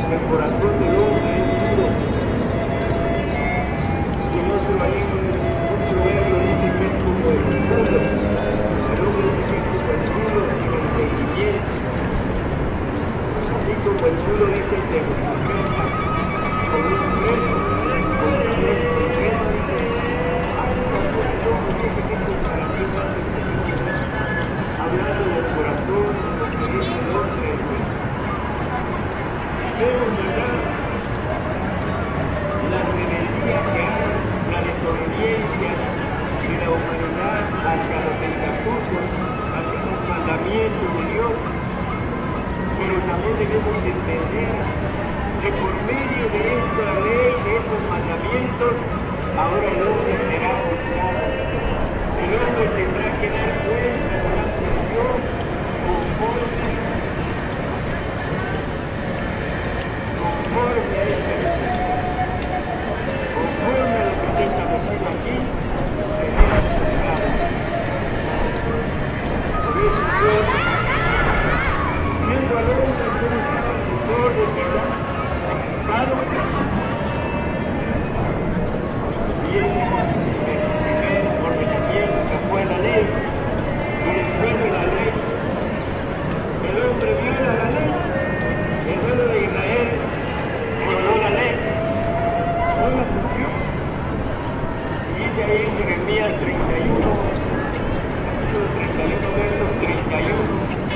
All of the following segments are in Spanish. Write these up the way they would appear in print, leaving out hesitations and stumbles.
el corazón del hombre es duro. Y en otro ahí, un proverbio dice que es como el mulo. El hombre dice que es como el mulo sin entendimiento. Así como el mulo dice se sujeta con un freno, con un freno sujeta, dice, así también el hombre dice que es comparación más el Señor. Hablando del corazón, de lo que es el hombre en sí. Vemos, ¿verdad?, la rebeldía que hay, la desobediencia de la humanidad hacia los estatutos, hacia los mandamientos de Dios. Pero también debemos entender que por medio de esta ley, de estos mandamientos, ahora el hombre será juzgado. El hombre tendrá que dar cuenta delante de Dios conforme a esta ley. Conforme a lo que está establecido aquí, será juzgado. Por eso Dios, viendo al hombre como un transgresor de vida, pecado, viene el primer ordenamiento que fue la ley, y después de la ley, el hombre viola la ley, el pueblo de Israel violó la ley, no la cumplió. Y dice ahí en Jeremías 31, capítulo 31, versos 31,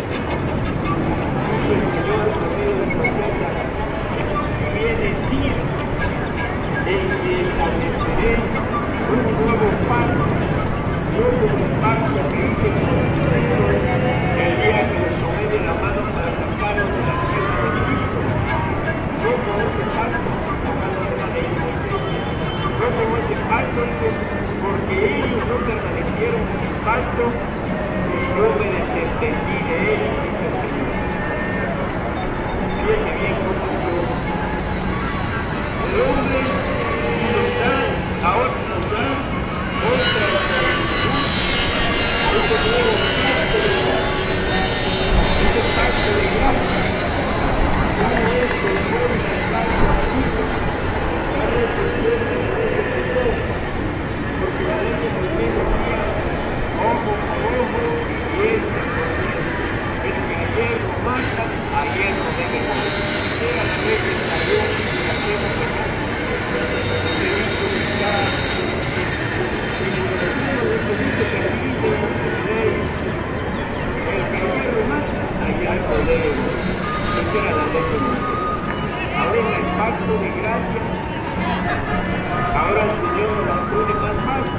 dice el Señor por medio del profeta, que viene el día en que estableceré un nuevo pacto, no como el pacto que hice con ustedes el día que les tomé de la mano para sacarlos de la tierra de Egipto, no como ese pacto, hablando de la ley de Moisés, no como ese pacto, dice, porque ellos no permanecieron en el pacto y yo me desentendí de ellos, dice el Señor. Fíjense bien cómo Dios, el hombre nos da, ahora nos da otra esclavitud, ese nuevo pacto de gracia, ese pacto de gracia, como es conforme al pacto antiguo, la recepción de la ley de Moisés, porque la ley de Moisés decía ojo por ojo y diente por diente. El que a hierro mata, a hierro debe morir. Era la ley del tallón y la tierra de gracia. Se hizo militar. Y por encima de eso dice que aquí dice ley. El que a hierro mata, a hierro debe morir. Esa era la ley de Moisés. Ahora en el pacto de gracia, ahora el Señor nos la pone más fácil.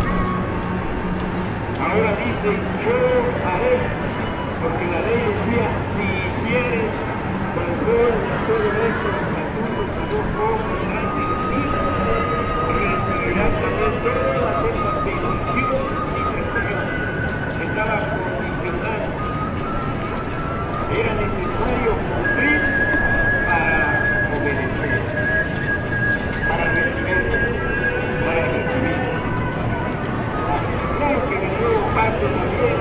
Ahora dice, yo haré, porque la ley decía, si hicieres conforme a todo esto estatutos que yo pongo delante de ti, recibirás también todas esas bendiciones y bendiciones. Estaba condicionado. Era necesario cumplir para obedecer, para recibir. Claro que en el nuevo pacto también,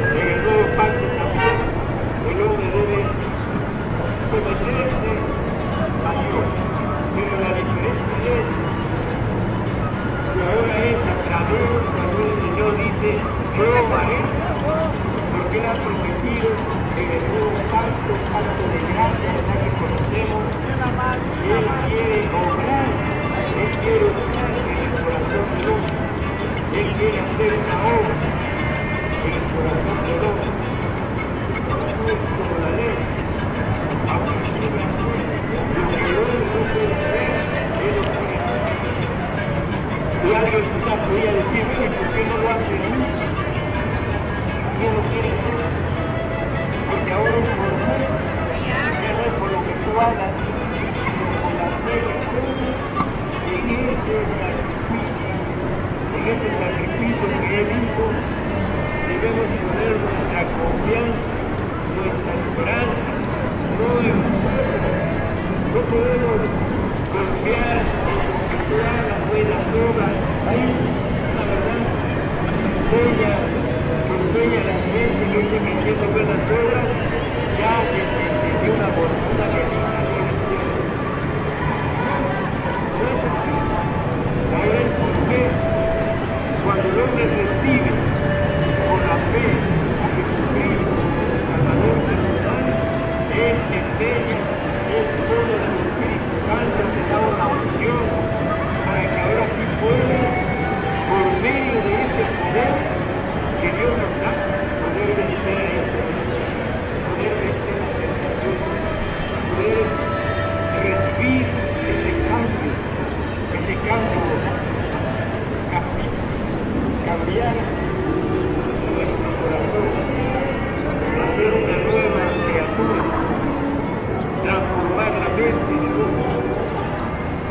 el hombre debe someterse a Dios, pero la diferencia es que ahora es a través cuando el Señor dice, yo haré, porque Él ha prometido en el nuevo pacto de gracia, ¿verdad?, que conocemos, y Él quiere obrar en el corazón del hombre. Él quiere hacer una obra en el corazón del hombre. No es como la ley. Aunque quiera hacer lo que el hombre no puede hacer, Él lo quiere hacer. Y alguien quizás podría decir, bueno, ¿por qué no lo hace en mí? ¿Quién lo quiere hacer? Porque ahora es por fe, ya no es por lo que tú hagas, sino por la fe que pones en ese sacrificio. En ese sacrificio que Él hizo, debemos poner nuestra confianza, nuestra esperanza, no en nosotros. No podemos confiar en lo que tú hagas, buenas obras. Ahí, la verdad, enseña a la gente que dice que haciendo buenas obras, ya se entendió una religión del cielo.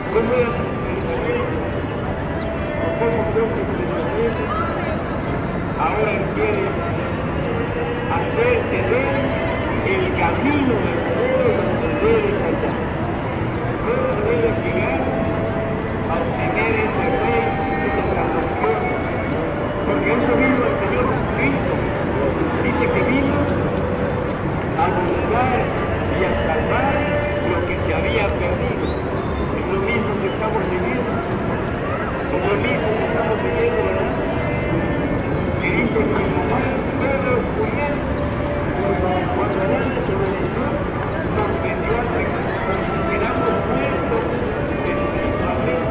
¿Cómo era su pensamiento? ¿O cómo fue su pensamiento? Ahora quiere hacer tener el camino verdadero donde debes andar. ¿Cómo debes llegar a obtener ese rey, esa salvación? Porque eso vino el Señor Jesucristo. Dice que vino a buscar y a salvar lo que se había perdido. Es lo mismo que estamos viviendo. Es lo mismo que estamos viviendo, ¿verdad? Que dice que como el pueblo muriendo, cuando Adán desobedeció, nos vendió al pecado. Quedamos muertos espiritualmente.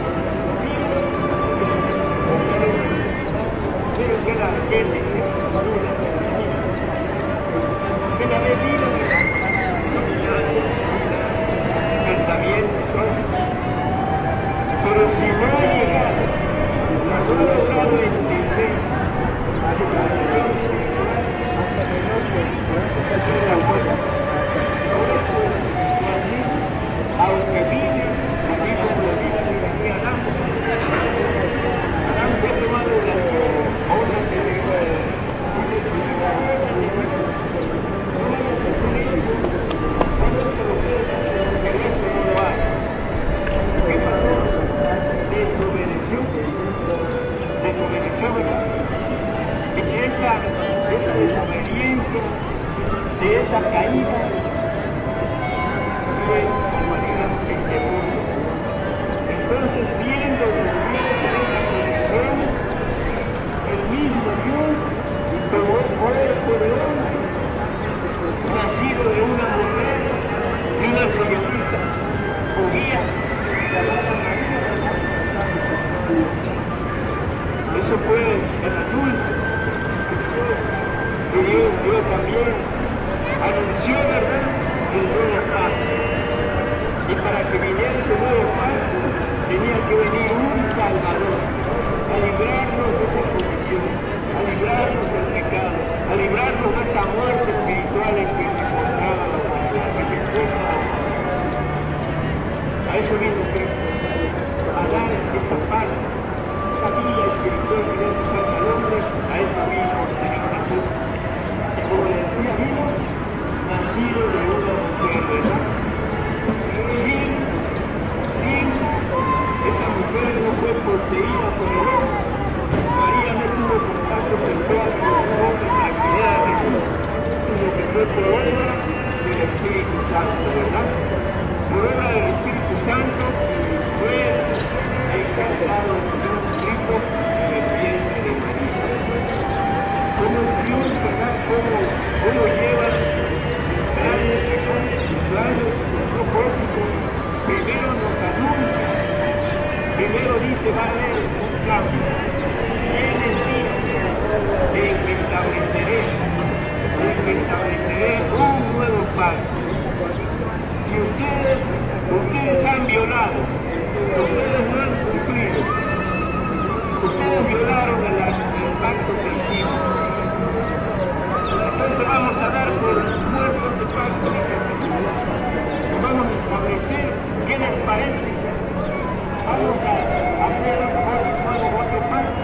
Pero que la gente que la bebida de pensamientos, pero si no ha llegado, no ha logrado entender su condición espiritual, hasta que no se la cosa. Por eso, aunque vive, así como la vida que venía Adán, Adán fue tomado de la onda que le desobedeció, ¿verdad? Y que esa desobediencia, de esa caída, fue humanidad este mundo. Entonces, viendo que tuvieron en esa condición, el mismo Dios tomó cuerpo de hombre, nacido de una mujer y una señorita, judía, llamada María. Eso fue el anuncio que Dios también anunció, ¿verdad?, el nuevo pacto. Y para que viniera ese nuevo pacto, tenía que venir un Salvador a librarnos de esa condición, a librarnos del pecado, a librarnos de esa muerte espiritual en que se encontraba la humanidad, que se encuentra. A eso vino Cristo, a dar esta parte, esta vida espiritual que le hace falta al hombre. A eso vino el Señor Jesús. Y como le decía, vino nacido de una mujer, ¿verdad? Sin esa mujer no fue poseída por el hombre. María no tuvo contacto sexual con el hombre para que diera a Jesús, sino que fue por obra del Espíritu Santo, ¿verdad? Por obra del Espíritu Santo fue encarnado Jesucristo en el vientre de María. Como Dios, ¿verdad? Cómo lleva grandes planes, propósitos. Primero nos anuncia, primero dice va a haber un cambio. Viene el día en que estableceré un nuevo pacto. Si ustedes han violado, ustedes no han cumplido, ustedes violaron el pacto que hicimos. Entonces vamos a dar por muerto ese pacto y vamos a establecer qué les parece. Vamos a hacer otro pacto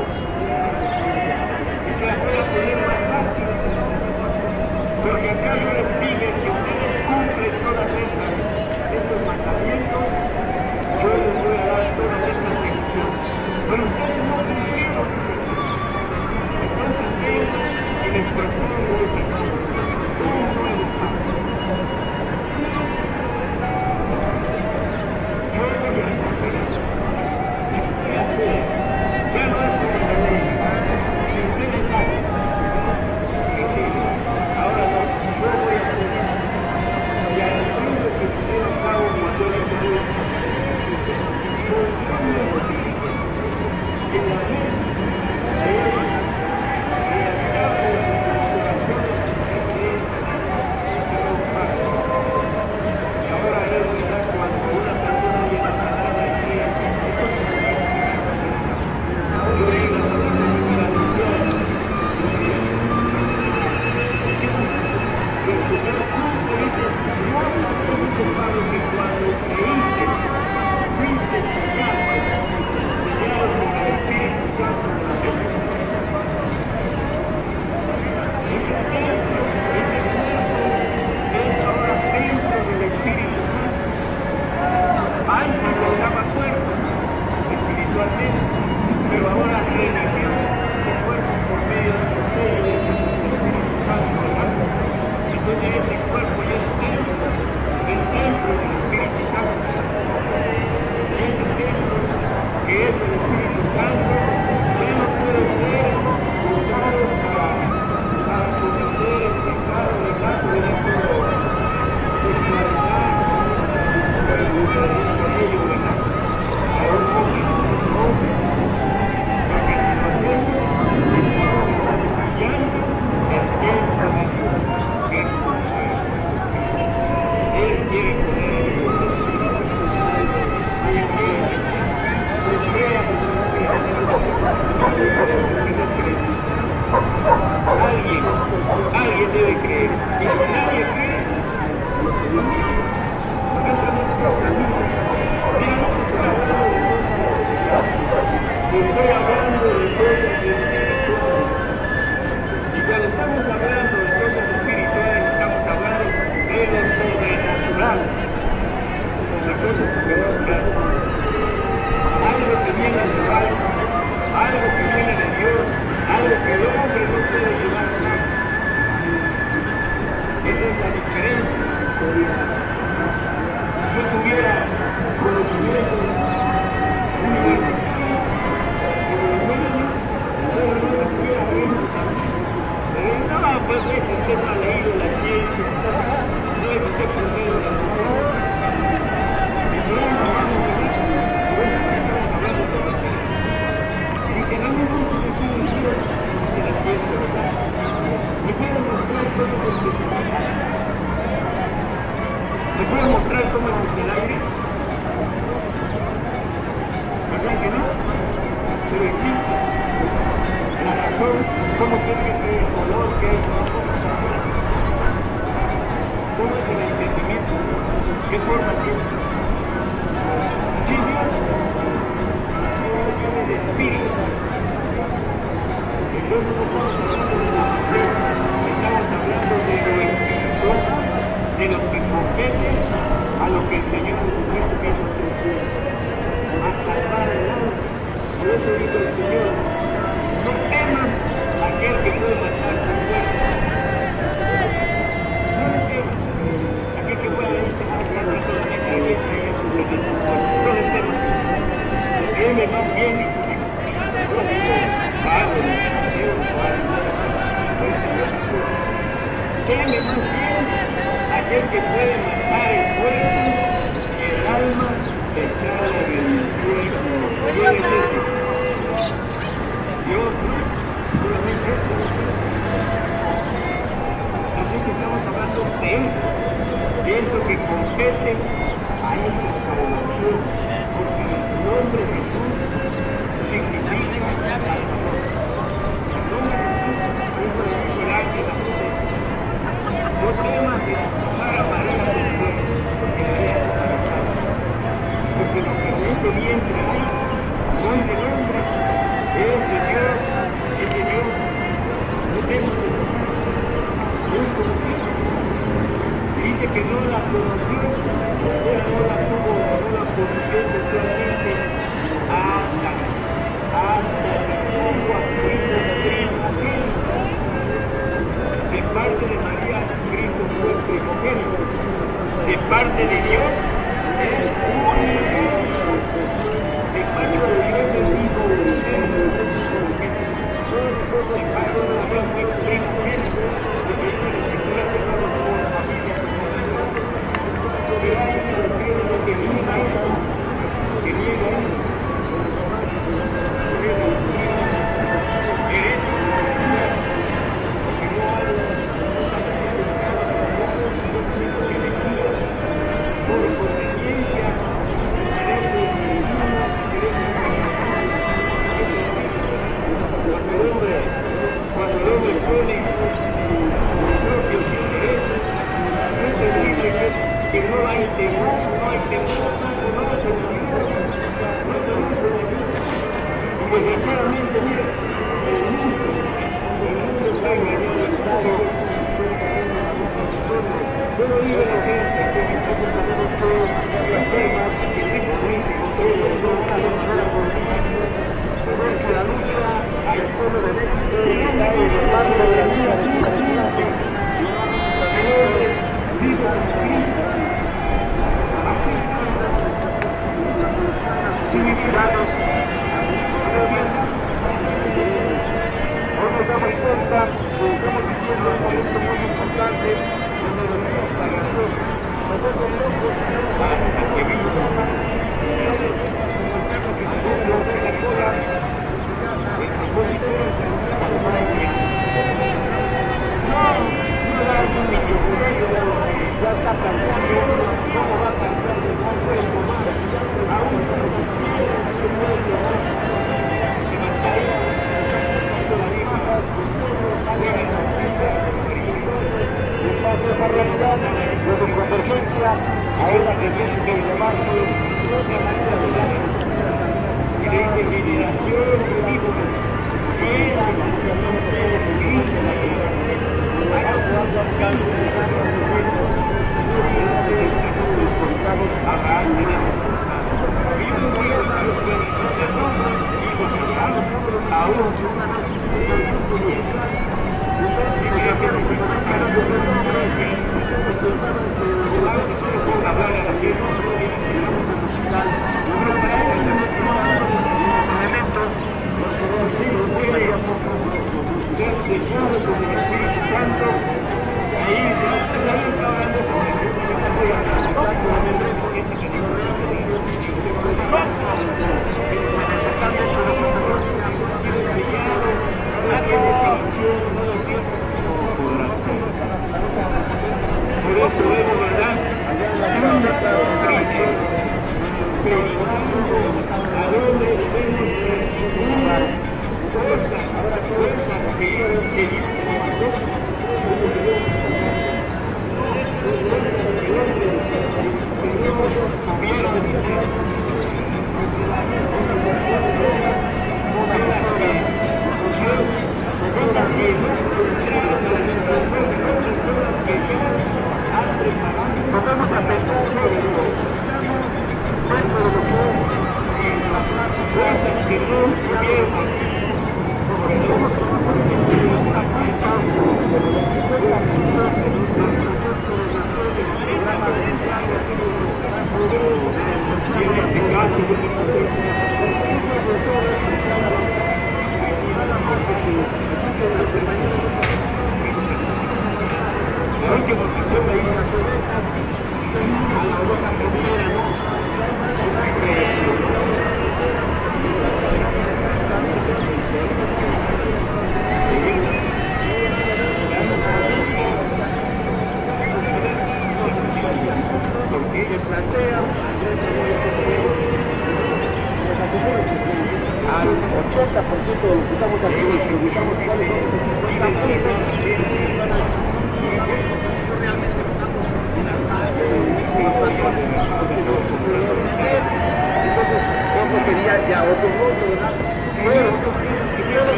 y se la pueda poner más fácil. Porque acá yo les dije, si ustedes cumplen todas estos mandamientos, yo les voy a dar todas estas bendiciones. Pero ustedes no cumplieron. Entonces vengo y les propongo un nuevo pacto. Antes estaba muerto espiritualmente, pero ahora revivió su cuerpo por medio de su sello de Espíritu Santo, ¿verdad? Entonces este cuerpo ya es templo, el templo del Espíritu Santo. Y este templo, que es el Espíritu Santo, ya no puede ser usado para cometer el pecado del acto de la sexualidad, con ello, ¿verdad? A un hombre, porque si lo hacemos, estamos fallando el templo de Dios, que es su cuerpo. Él quiere poner en nosotros su espíritu. Él quiere que no creamos en lo que no creemos. Alguien debe creer. Y si nadie cree, estoy hablando de cosas espirituales. Y cuando estamos hablando de cosas espirituales, estamos hablando de lo sobrenatural, de cosas sobrenaturales. Algo que viene del alma, algo que viene de Dios, algo que el hombre no puede llevar a cabo. Esa es la diferencia. Si yo tuviera conocimiento universitario, no, pues es que usted no ha leído la ciencia, no es usted conocido la ciencia. Y si no nos vamos a ver, estamos hablando de la ciencia. Y que no nos vamos a decir un Dios de la ciencia, ¿verdad? ¿Me pueden mostrar cómo es el crecimiento? ¿Me pueden mostrar cómo es el aire? ¿Verdad que no? Pero existe. La razón, cómo tiene que ser el color que es rojo, cómo es el entendimiento, qué forma tiene. Sí, Dios tiene el espíritu. Entonces no estamos hablando de la materia, estamos hablando de lo espiritual, de lo que compete a lo que el Señor Jesucristo vino a salvar el alma. Por eso dijo el Señor, no temas a aquel que puede matar tu cuerpo. No le temas a aquel que puede irte a un ratito de la cabeza y a su cuerpo. No le temas. Teme más bien, dice Dios. Padre, Dios, Padre. Teme más bien a aquel que puede matar el cuerpo y el alma echado en el infierno. ¿Quién es ese? Dios, ¿no? Solamente esto. Así que estamos hablando de esto que compete a esa salvación, porque el nombre de Jesús significa salvador. El nombre de Jesús, eso lo dijo el ángel a José. No temas de tomar a María por fuera, porque María es embarazada. Porque lo que en ese vientre hay, no es del hombre, es de Dios, es de Dios. No temas de Dios. Dios conoció. Dice que no la conoció, o sea, no la tuvo, no la conoció sexualmente hasta que tuvo a su hijo primogénito. De parte de María, Cristo fue primogénito. De parte de Dios, es unigénito. De parte de Dios, es hijo unigénito. De parte de Dios fue primogénito. De que la Escritura se llama por familia. Pero hay un cristiano que niega esto, que niega esto. Cuando el hombre pone sus propios intereses, no es terrible que no hay temor, no hay temor, no hay temor, no hay temor. Y desgraciadamente, mira, el mundo está engañado en todo. Yo no digo la gente que nosotros tenemos todos las formas que tenemos ciudadanos, hoy nos damos cuenta que estamos viviendo un momento muy importante donde venimos pagando nosotros locos hasta que vino que se puede hacer la cola el propósito de salvaje. Un millonario ya está planteando cómo va a cambiar de nombre el comando aún no se puede lograr esa realidad de convergencia ahora que viene de llevarse otra manera de dar y de generación ridícula que es la negociación de todos los países de la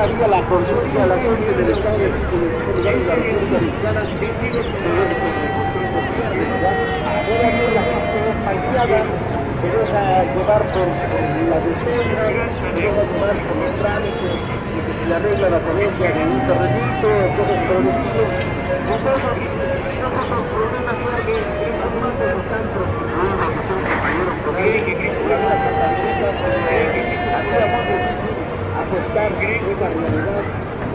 había la conciencia, la gente del Estado de México, de la República Mexicana, ahora no, la gente es falseada, se deja llevar por la defensa, se deja llevar por los trámites, y que se le arregla la carencia de un terrenito, cosas por el estilo. Entonces, nosotros problemas era que estos mates no están prostituidos, que son compañeros por ahí, que creen las cataletas, había muy difícil aceptar esa realidad.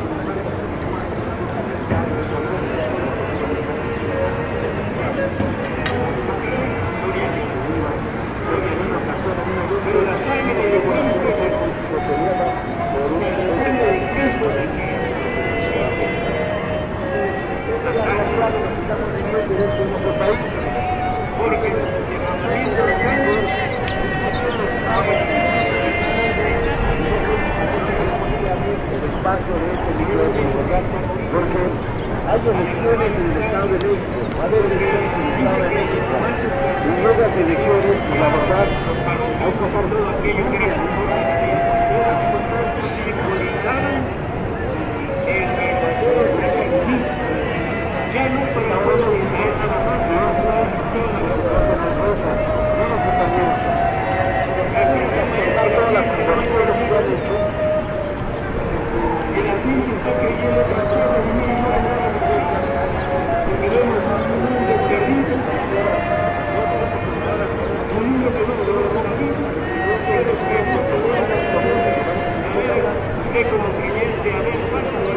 Pero la sangre de Guadalupe lo peleaba por un intento de que esta sangre nos estamos teniendo derecho en nuestro país, porque viendo los años el espacio de este micrófono, ¿verdad? Porque hay elecciones en el Estado de México, va a haber elecciones en el Estado de México, y luego las elecciones, la verdad, hay que pasar todo aquello que era simbolizaban el verdadero republicanismo. Ya no para el pueblo de Israel nada más, no nos acompañemos. Hay todas las conversaciones que han hecho, que la gente está creyendo que las cosas no van a nada de vuelta, porque vemos un mundo perdido, un mundo que no se va a vivir, usted como creyente, a ver,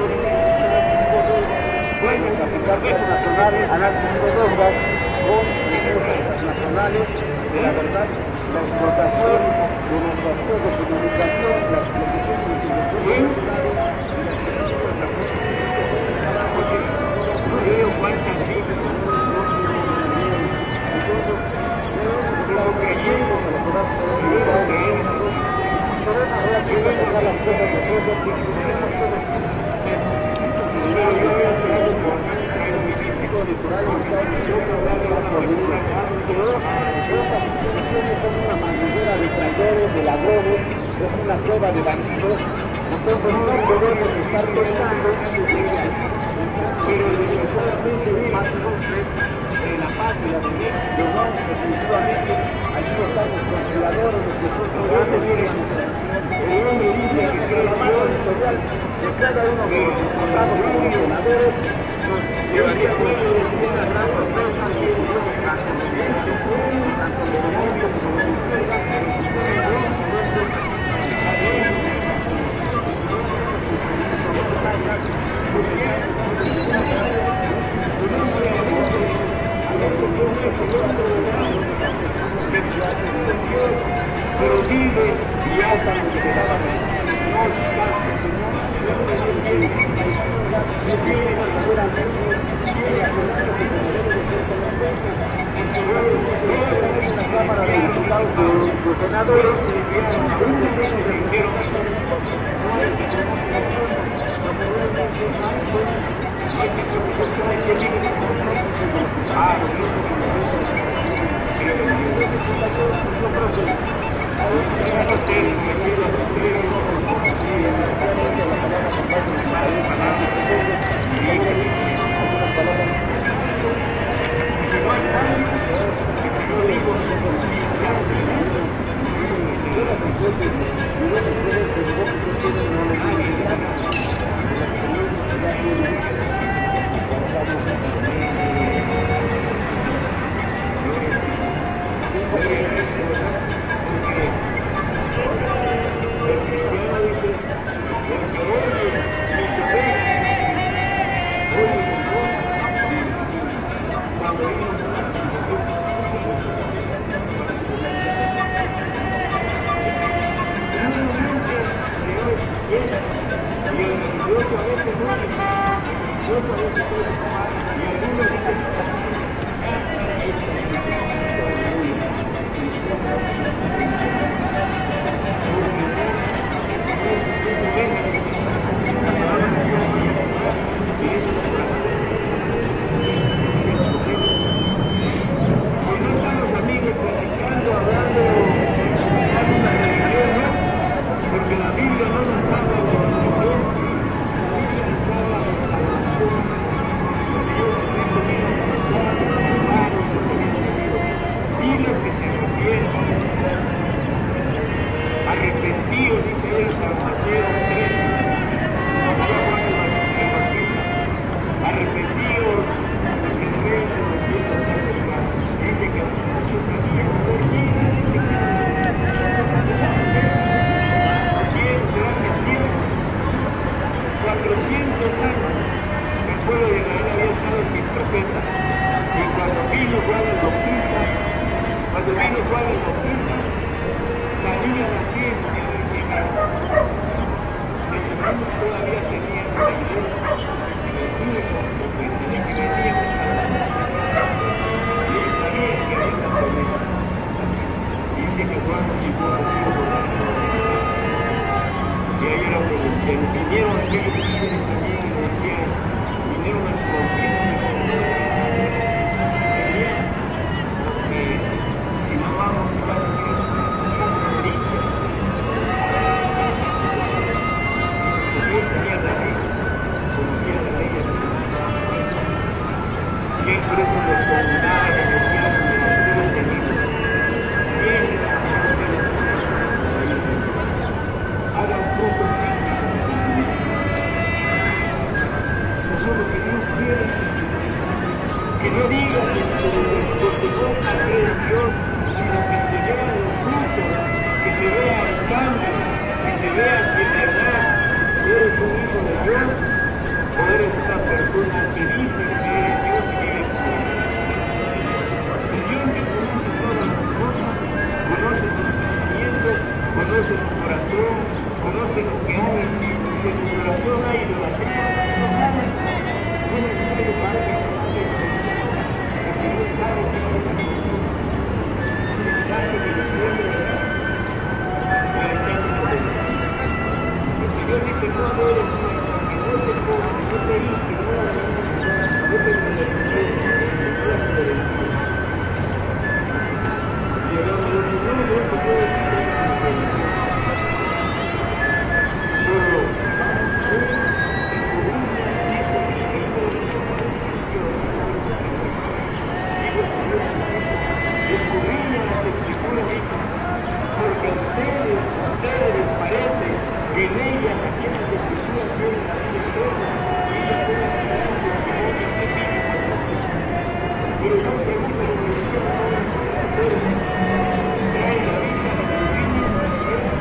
¿cuántas aplicaciones nacionales han adquirido deudas con empresas nacionales de la verdad, la explotación de nuestras redes de comunicación, la explotación de los investigadores, no veo cuántas vidas como creyendo que la verdad debo creer, pero es una verdad que debe dejar las cosas de cosas que tenemos todos. Pero yo voy a hacer algo por traigo mi físico electoral y yo quiero hablar de una figura pero esas instituciones son una manguera de traidores, de ladrones, es una cueva de bandidos, entonces no debemos estar pensando pero definitivamente más de la patria de México, no, definitivamente aquí están los conspiradores, los que son soldados, el hombre dice que la mano historial de cada uno de los encontrados como senadores nos llevaría a una gran sorpresa y tanto de derecho, tanto de derecho como de izquierda, pero vive y hasta nos quedaban no obstante, la Cámara de Diputados de senadores porque la Biblia no nos habla de la religión. trompeta. Y cuando vino Juan el Bautista, salían así en el todavía tenían la idea de que veníamos a la y ellos sabían que había una promesa. Dice que Juan llegó a y ahí era que vinieron aquellos líderes también y decían, vinieron a su bautismo que si no vamos a estar en Cristo, y el grupo los comunaba y decían que los tenidos hagan frutos nosotros que Dios quiere que no digan que no cree en Dios, sino que se vean los frutos, que se vea el cambio, que se vea si en verdad eres un hijo de Dios o eres una persona que dice que eres Dios y vive en Dios. El Dios que conoce todas las cosas, conoce tus sentimientos, conoce tu corazón, conoce lo que hay. Si en tu corazón hay idolatría, no sabes. No es necesario para que porque Dios sabe que no es la cosa. El caso que lo siempre ¿verdad? El ejemplo de Dios. El Señor dice, no adores porque no te pongas, no te hice, no te mereció, no te mereció. Y el hombre dice, no te puedo decir que no te mereció. Porque a ustedes les parece que en ellas aquellas escrituras tienen la vida eterna y ellas son las que dan testimonio de que viven nosotros. Pero yo pregunto lo que decía ahora ustedes traen la vida a los niños y la tienen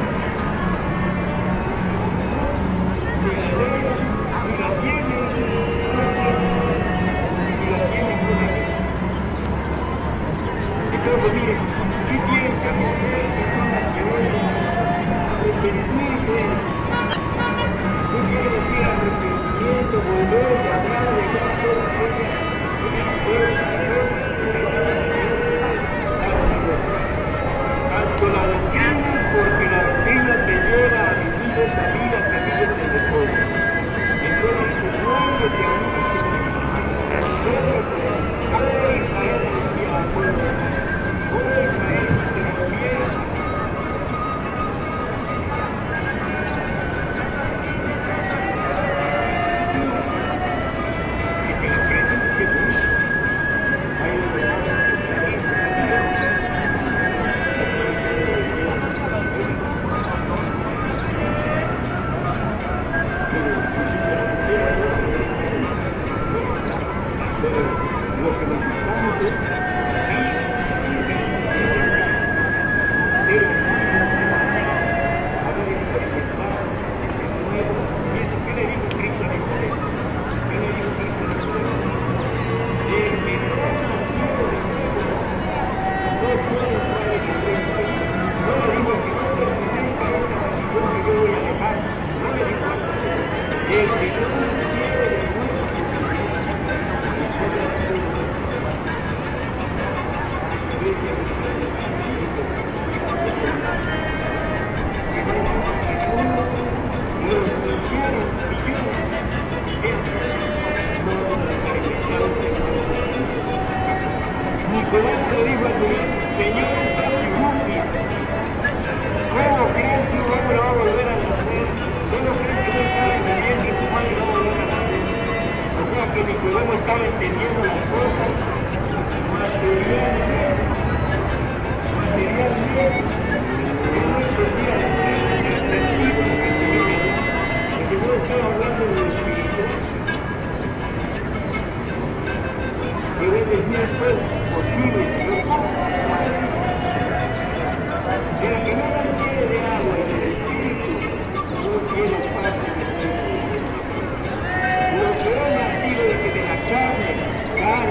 entonces miren, ¿qué tienen que hacer personas que hoy arrepentirse? ¿Qué quiere decir arrepentimiento? Volver a hablar de todas las cosas, tanto la doctrina, porque la doctrina te lleva a vivir esa vida que vives en el pueblo. Entonces, muévete a un Israel decía al pueblo, Israel se refiere que la creencia que tú hay un lo que necesitamos es Nicolás le dijo al Señor, ¿cómo crees que un hombre va a volver a nacer? ¿Cómo crees que no estaba en el vientre su madre va a volver a nacer? O sea que Nicodemo estaba entendiendo las cosas materialmente, él no entendía el sentido que el Señor le dio. El Señor estaba hablando de lo espiritual. Pero él decía, pues, posible, pero ¿cómo? El que no naciere de agua y del Espíritu, no tiene parte en el reino de Dios. Lo que ha nacido es de la carne,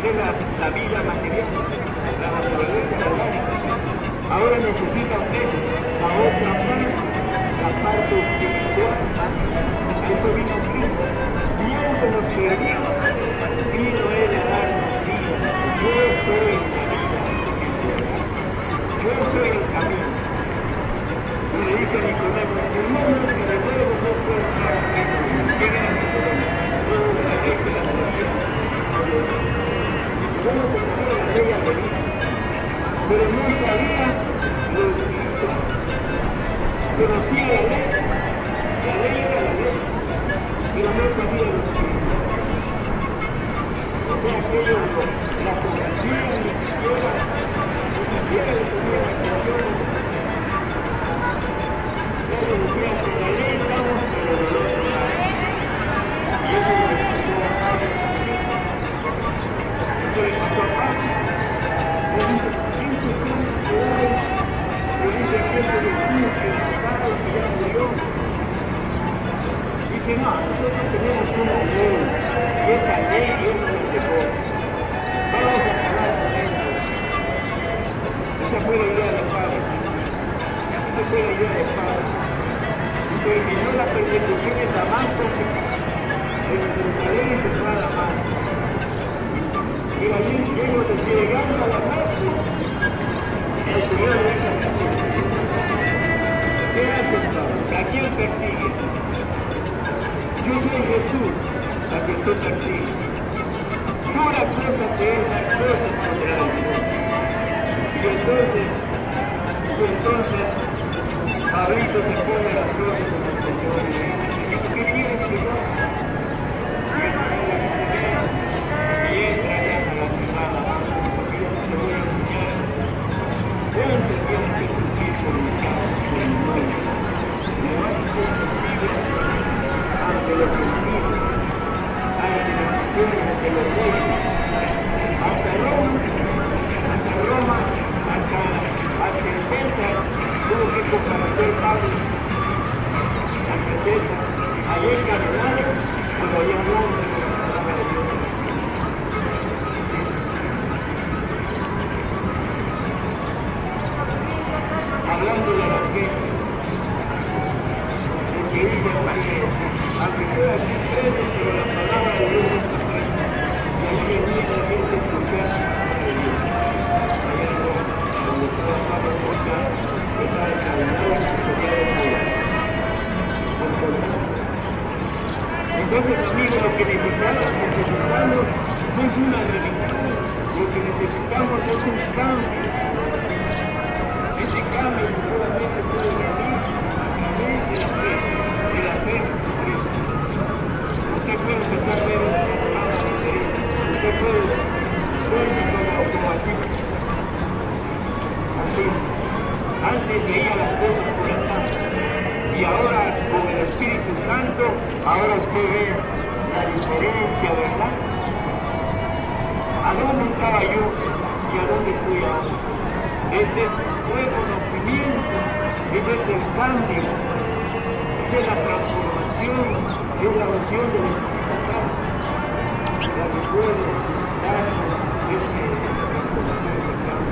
es la vida material, la naturaleza humana. Ahora necesita usted la otra parte, la parte espiritual. A eso vino Cristo. Viendo los perdidos, vino Él a darnos vida. Yo soy la vida, yo soy el camino. Y le dice a Nicodemo, hermano, que de nuevo no puedo estar haciendo. ¿Quién era Nicodemo? No, la ley se la sabía. Nicodemo se sabía la ley al venir, pero no sabía lo espiritual. Conocía la ley era la ley, pero no sabía lo espiritual. O sea, aquello, la población, ni siquiera le ponía atención. Ellos decían que la ley estamos, pero del otro lado. Y eso le pasó a Pablo. Eso le pasó a Pablo. Le dice, ¿quién se come que hoy? Le dice a aquel que decía que el pecado que ya murió. Dice, no, nosotros tenemos una ley, y esa ley Dios nos la dejó. Vamos a acabar con eso. Esa fue la idea de Pablo. Esa fue la idea de Pablo. Y terminó la persecución en Damasco, en Jerusalén se fue a Damasco. Y allí llegó llegando a Damasco, el Señor le dijo, ¿qué haces, Pablo? ¿A quién persigues? Yo soy Jesús, a quien tú persigues. Dura cosa que es la cosa contra el Dios. Y entonces, Pablito se pone a solas con el Señor y le dice, Señor, ¿qué quieres que yo haga? Y él no la enseña, y entra ya a la semana, porque yo no te voy a enseñar cuánto tienes que cumplir por mi causa, por mi nombre. Me vas a ser testigo ante los gentiles, ante las naciones, ante los reyes, hasta Roma, hasta César, tuvo que comparecer Pablo, ante César, allá en Canadá, cuando allá hablando de la palabra de Dios. Hablando de las gentes, porque dice aunque sea aquí preso, pero la palabra de Dios está presa. Y ahí venía la gente a escuchar de Dios. Allá en Roma, donde estaba Pablo Costa, que estaba encadenado en la sociedad de Pablo. Entonces, amigos, lo que necesitamos no es una religión, lo que necesitamos es un cambio. Ese cambio que solamente puede venir a través de la fe en Cristo. Usted puede empezar a ver una palabra diferente. Usted puede verse como aquí. Así. Antes veía las cosas por acá. Y ahora con el Espíritu Santo, ahora usted ve la diferencia, ¿verdad? ¿A dónde estaba yo y a dónde fui ahora? Ese fue conocimiento, ese es el cambio, esa es la transformación, es la unción del Espíritu Santo, la que puede darnos transformación, ese cambio.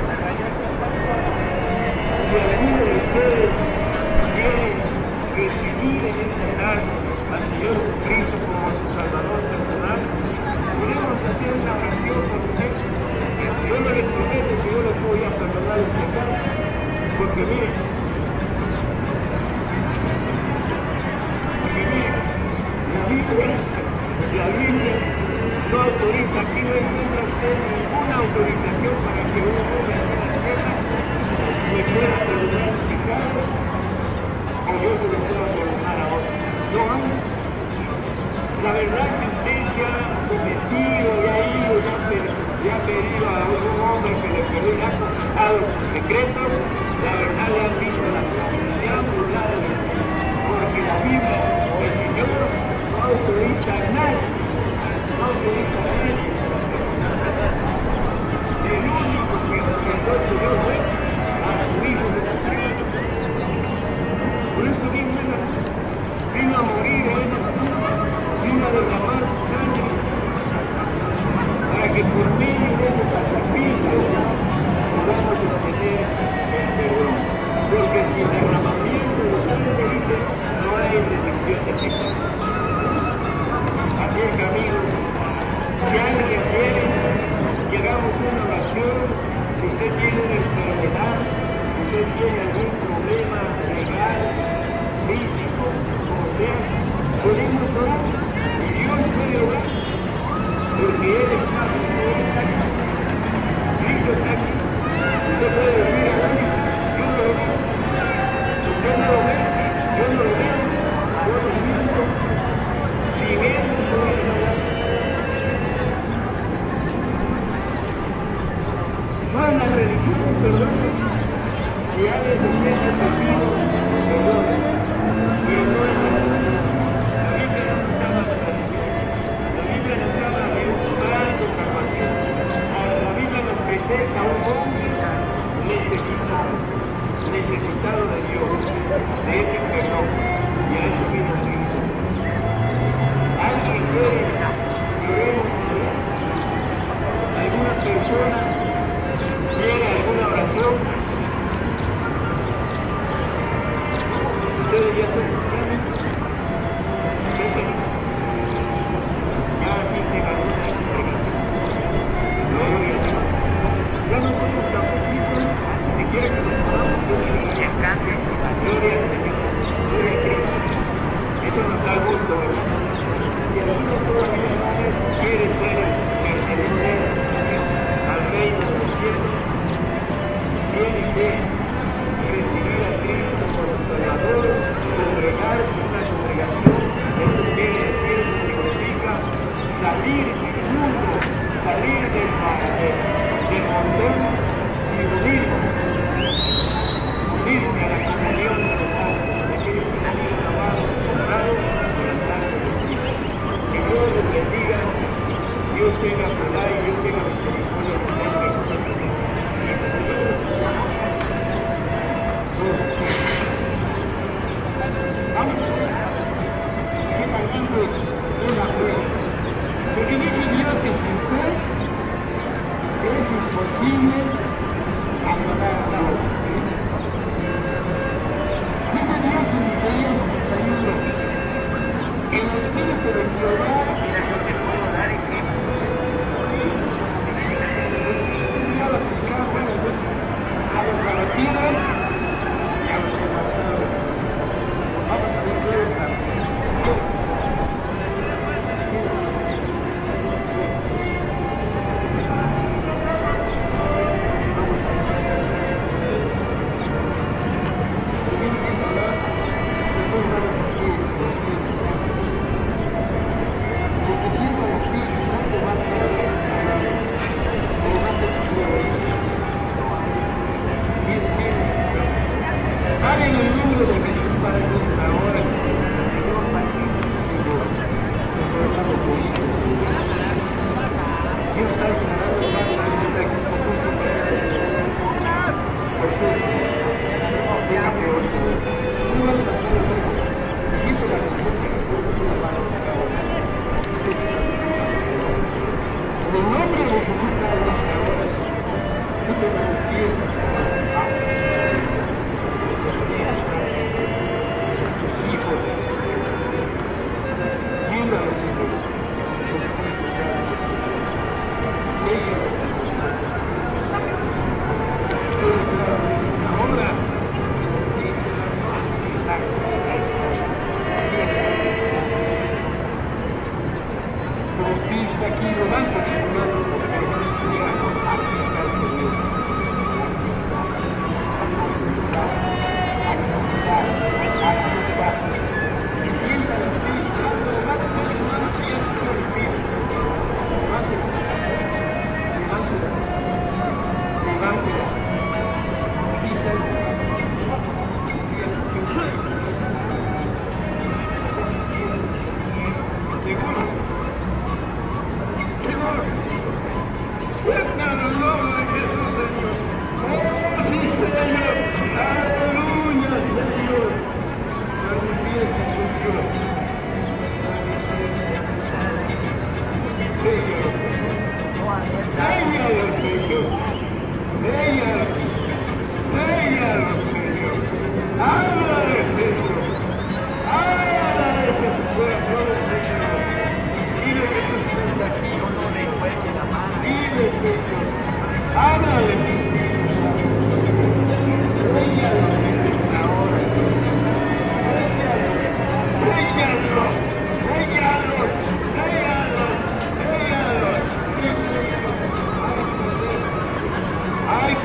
Si alguno de ustedes quiere recibir en esta tarde al Señor Jesucristo como su Salvador personal, podemos hacer una oración por usted. Yo no les prometo que yo les voy a perdonar el pecado, porque miren, la Biblia no autoriza, aquí no encuentra usted ninguna autorización para que un hombre de la tierra me pueda perdonar el pecado o yo se lo pueda perdonar a otro. No hay. La verdad, si usted se ha cometido, ya ha ido, ya ha pedido a un hombre que le perdone, ha confesado sus secretos, la verdad le han visto la cara, se han burlado de él, porque la Biblia, el Señor, no autoriza a nadie, no autoriza a nadie. El único que confesó el Señor fue a su Hijo Jesucristo. Por eso vino a morir en la cruz, vino a derramar su sangre, para que por medio usted tiene una enfermedad, usted tiene algún problema legal, físico, como sea, podemos orar y Dios puede orar, porque Él está aquí. Cristo está aquí. Usted puede decir, hermano, yo no lo veo. Usted no lo ve, yo no lo veo. Yo lo siento. Sin Él no podemos hablar. No es la religión, perdón. Si alguien se siente perdido, perdón. Pero no es la religión. La Biblia no nos habla de religión. La Biblia nos habla de un plan de salvación. La Biblia nos presenta a un hombre necesitado de Dios, de ese perdón. Y a eso vino Cristo. ¿Alguien quiere que oremos por él? ¿Alguna persona quiere alguna oración? ¿Ustedes ya son cristianos? ¿Qué es eso? Ya asisten a alguna congregación. Gloria a Dios. Ya no somos tan poquitos, si quieren que nos podamos gloria al Señor, gloria a Cristo. Eso nos da gusto, ¿verdad? Si alguno todavía quiere pertenecer al reino de los cielos, tiene que recibir a Cristo como Salvador, congregarse en una congregación. Eso quiere decir, eso significa salir del mundo, salir del montón y unirse a la comunión de los santos, de aquellos que han sido lavados y comprados por la sangre de Cristo. Que Dios los bendiga, Dios tenga piedad y Dios tenga misericordia de ustedes. Vamos a ver, pasando una prueba. Porque dice Dios que sin fe es imposible agradar a Dios. Dice Dios en Isaías 61, en el espíritu de Jehová, yo te puedo dar en Cristo. A los abatidos y a los exaltados. Vamos a ver esta. Hagan el número de Jesús para nuestra hora, Señor, Dios está declarado el Padre, está aquí con gusto para Jesús, venga peor, Señor. Tú vas a hacer el resto, siente la presencia de Jesús en la mano de cada uno. En el nombre de Jesús para nuestra hora, tú te manifiestas, aquí levanta su mano porque aquí está el Señor. Sienta el Espíritu, levanta su mano y el Espíritu. Levántela. Quita el Venga,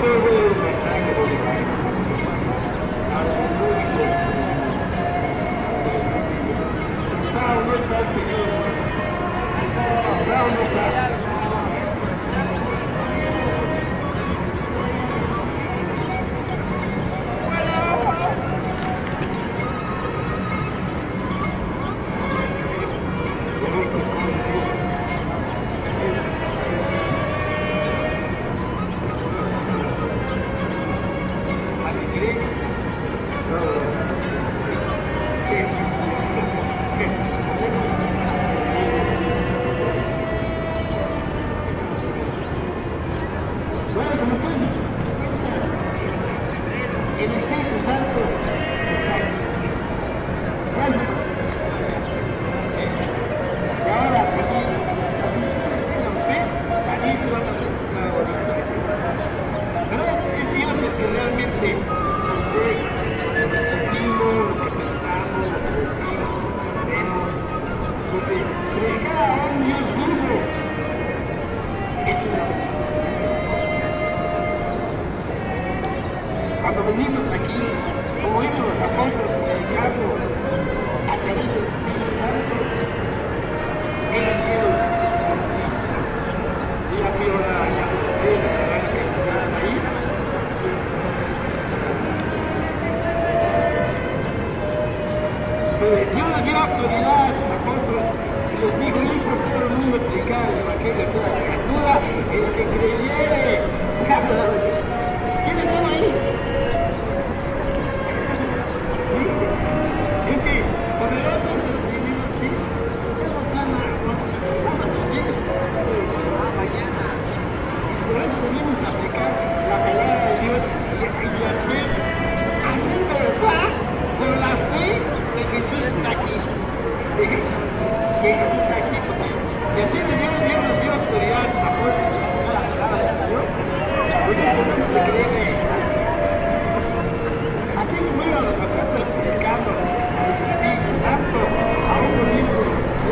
Cuando venimos aquí, como hizo los apóstoles predicados a través del Espíritu Santo, Él quiere y así ahora ya ahí. Dios nos dio autoridad a sus apóstoles y les dijo, ir por todo el mundo explicar el evangelio a toda criatura, el que creyere. ¿Quiénes están ahí? Gente poderosa de los enemigos, sí. Ustedes van a sus hijos. Mañana. Por eso venimos a aplicar la palabra de Dios y hacer verdad por la fe de Jesús está aquí. De que Jesús está aquí. Y así Dios nos dio autoridad a fuerza de la palabra de Dios. Así como iban los apóstoles predicando al Espíritu Santo, a unos libros,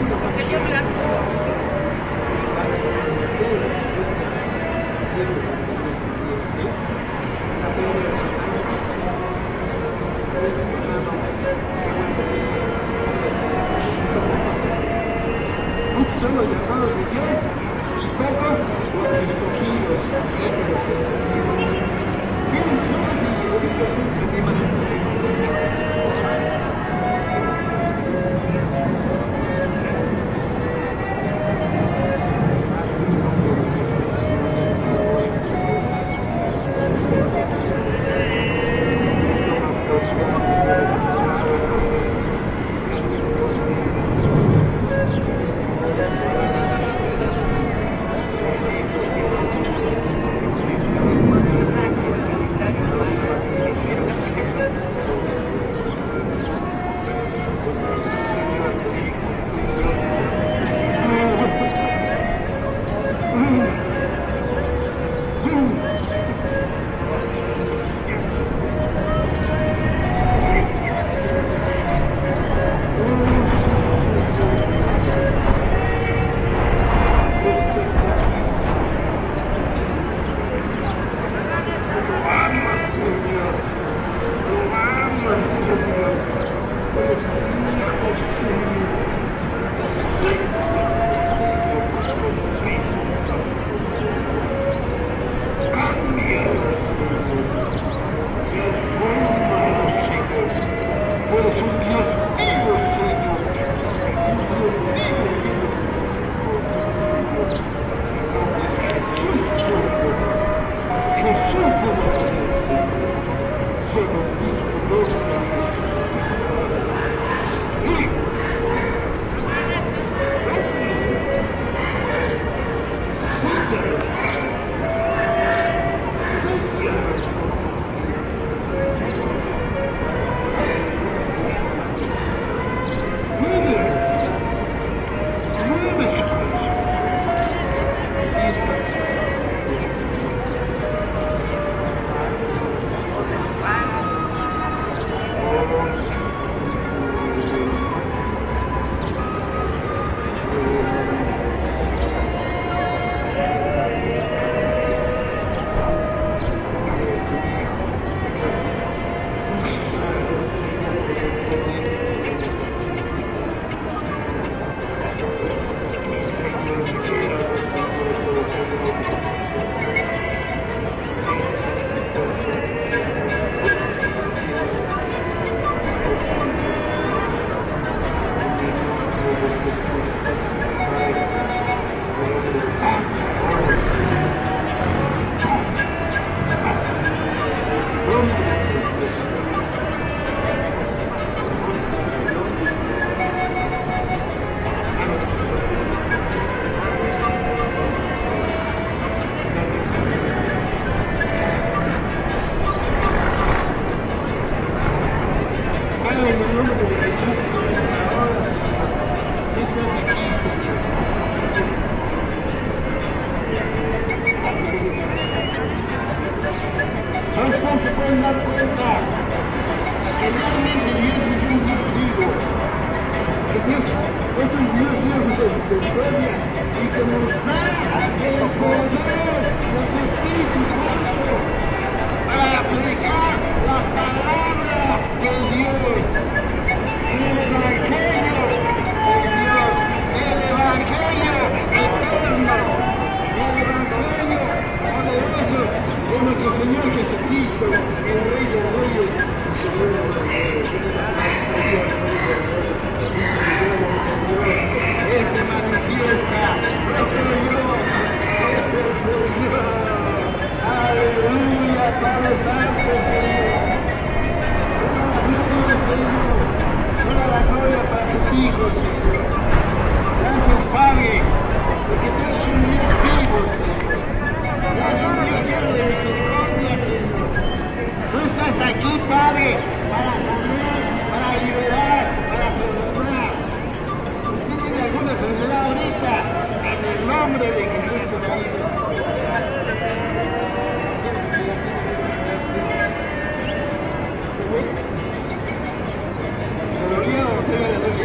muchos son los llamados de Dios y pocos los escogidos. ¿Quiénes son los ahorita es un tema de Ustedes se pueden dar cuenta que realmente Dios es un Dios vivo. Que Dios es un Dios de misericordia y que nos da el poder, los Espíritus Santos para aplicar la palabra de Dios, el Evangelio de Dios, el Evangelio eterno, el Evangelio poderoso de nuestro Señor Jesucristo, el Rey de Reyes y Señor de Reyes. Él se manifiesta, no soy yo, soy yo. Aleluya, Padre Santo, Señor. Gloria, Señor. Toda la gloria para tus hijos, Señor. Gracias, Padre, porque tú eres un Dios vivo, Señor. Tú eres un Dios lleno de misericordia, Señor. Tú estás aquí, Padre, para sanar, para liberar, para perdonar. Si tiene alguna enfermedad ahorita, en el nombre de Jesucristo. Gloria o sea la gloria.